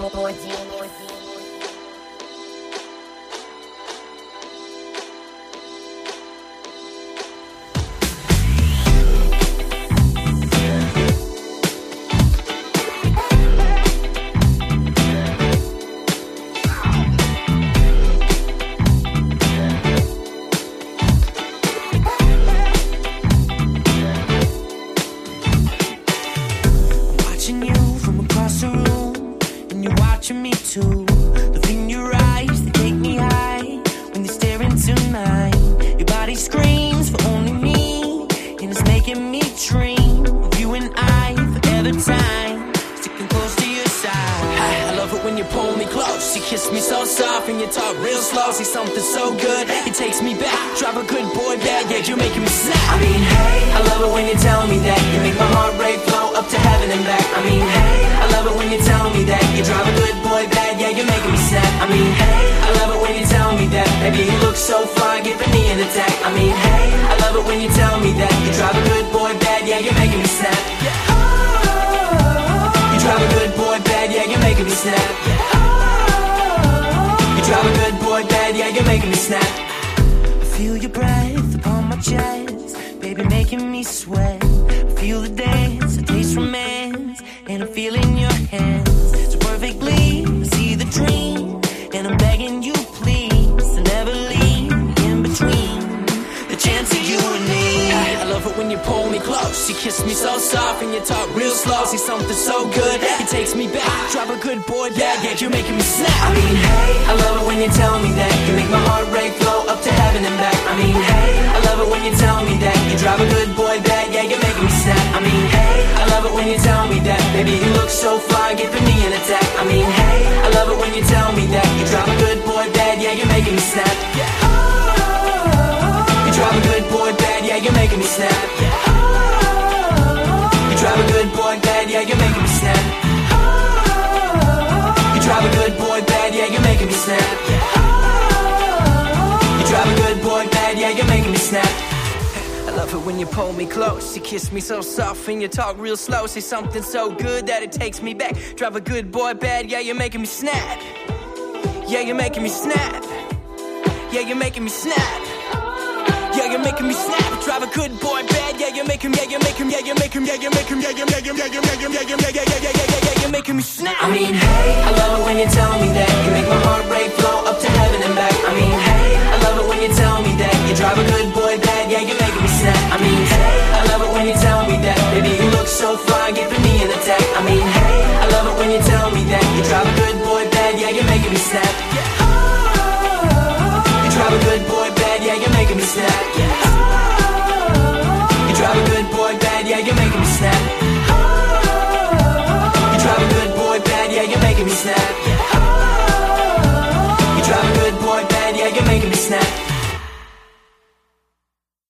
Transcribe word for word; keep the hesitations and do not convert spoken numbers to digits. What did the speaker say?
Watching you from across the room, and you're watching me too. Look in your eyes, they take me high when you stare into mine. Your body screams for only me, and it's making me dream of you and I forever time, sticking close to your side. I, I love it when you pull me close, you kiss me so soft, and you talk real slow. See something so good, it takes me back. Drive a good boy bad, yeah, you're making me snap. I mean, hey, I love it when you tell me that. You make my heart rate flow up to heaven and back. I mean, hey, I love it when you tell me that. You drive a good boy bad, yeah, you're making me snap. I mean, hey, I love it when you tell me that. Baby, you look so fly, giving me an attack. I mean, hey, I love it when you tell me that. You drive a good boy bad, yeah, you're making me snap. Yeah. You drive a good boy bad, yeah, you're making me snap. Yeah. You drive a good boy bad, yeah, you're making me snap. I feel your breath upon my chest, baby, making me sweat. I feel the dance, the taste romance, and I'm feeling your hands so perfectly. I see the dream, and I'm begging you, please, to never leave in between the chance of you and me. I love it when you pull me close, you kiss me so soft, and you talk real slow. See something so good, it takes me back. Drive a good boy bad, yeah, you're making me snap. I mean, hey, I love it when you tell me that. You make my heart rate flow up to heaven and back. I mean, hey, I love it when you tell me that. You drive a good boy bad, yeah, you're making me snap. I mean, hey, I love it when you tell me that. Baby, you look so fly, giving me an attack. I mean, hey, I love it when you tell me that. You drive a good boy bad, yeah, you're making me snap. Yeah. You drive a good boy bad, yeah, you're making me snap. Yeah. You drive a good boy bad, yeah, you're making me snap. You drive a good boy bad, yeah, you're making me snap. Yeah. You drive a good boy bad, yeah, you're making me snap. I love it when you pull me close, you kiss me so soft, and you talk real slow. Say something so good that it takes me back. Drive a good boy bad, yeah, you're making me snap. Yeah, you're making me snap. Yeah, you're making me snap. Yeah, you're making me snap. Drive a good boy bad, yeah, you make him, yeah, you make him, yeah, you make him, yeah, you make him, yeah, you make him, yeah, you make him, yeah, you make him, yeah, yeah, yeah, yeah, yeah, yeah, you're making me snap. I mean, hey, I love it when you tell me that. You make my heart rate flow up to heaven and back. I mean, hey, I love it when you tell me that. You drive a good boy bad, yeah, you're making me snap. I mean, hey, I love it when you tell me that. Baby, you look so fly, giving me an attack. I mean, hey, I love it when you tell me that. You drive a good boy bad, yeah, you're making me snap. Yeah. You drive a good boy bad, yeah, you're making me snap. Yeah. You drive a good boy bad, yeah, you're making me snap.